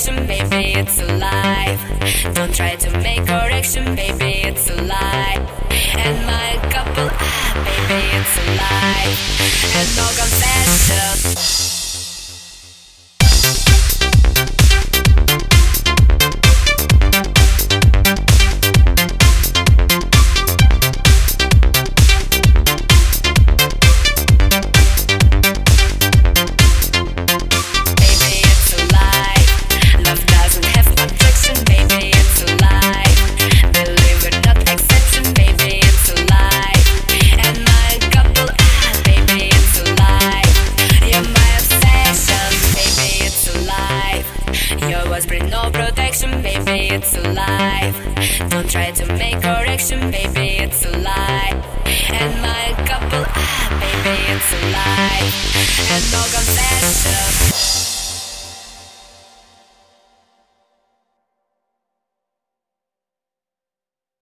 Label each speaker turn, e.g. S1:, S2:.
S1: protection, baby, it's a lie. Don't try to make correction, baby, it's a lie. And my couple, baby, it's a lie. And no confession. No protection, baby, it's alive. Don't try to make correction, baby, it's a lie. And my couple, baby, it's a lie. And no confession.